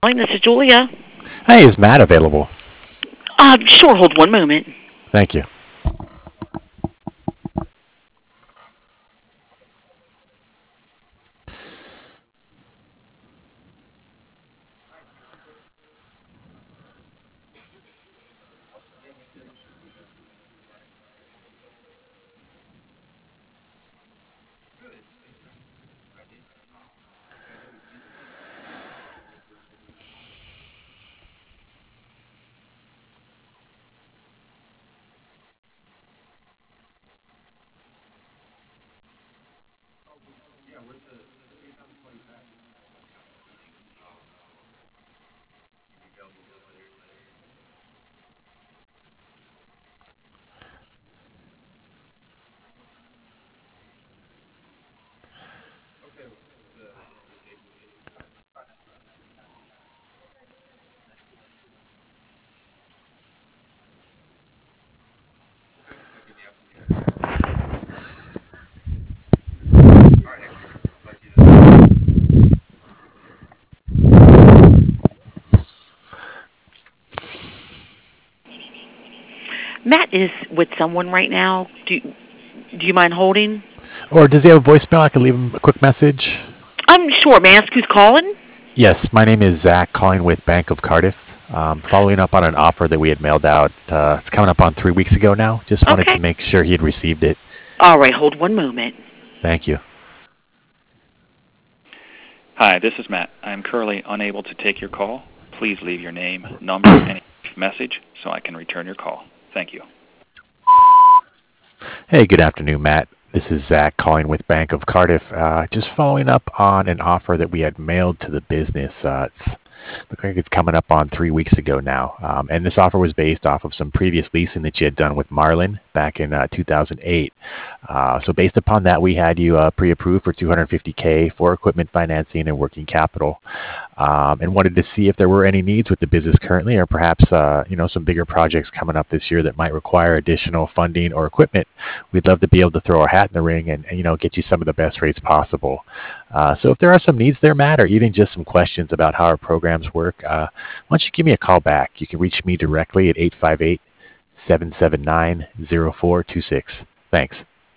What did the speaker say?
calling. This is Julia. Hey, is Matt available? Sure, hold one moment. Thank you. Matt is with someone right now. Do you mind holding? Or does he have a voicemail? I can leave him a quick message. I'm sure. May I ask who's calling? Yes, my name is Zach, calling with Bank of Cardiff. Following up on an offer that we had mailed out. It's coming up on 3 weeks ago now. Just wanted to Okay. make sure he had received it. All right, hold one moment. Thank you. Hi, this is Matt. I am currently unable to take your call. Please leave your name, number, and a message so I can return your call. Thank you. Hey, good afternoon, Matt. This is Zach calling with Bank of Cardiff. Just following up on an offer that we had mailed to the business. It's Looks like it's coming up on 3 weeks ago now. And this offer was based off of some previous leasing that you had done with Marlin back in 2008. So based upon that, we had you pre-approved for $250K for equipment financing and working capital, and wanted to see if there were any needs with the business currently, or perhaps some bigger projects coming up this year that might require additional funding or equipment. We'd love to be able to throw our hat in the ring and get you some of the best rates possible. So if there are some needs there, Matt, or even just some questions about how our programs work, why don't you give me a call back? You can reach me directly at 858-779-0426. Thanks.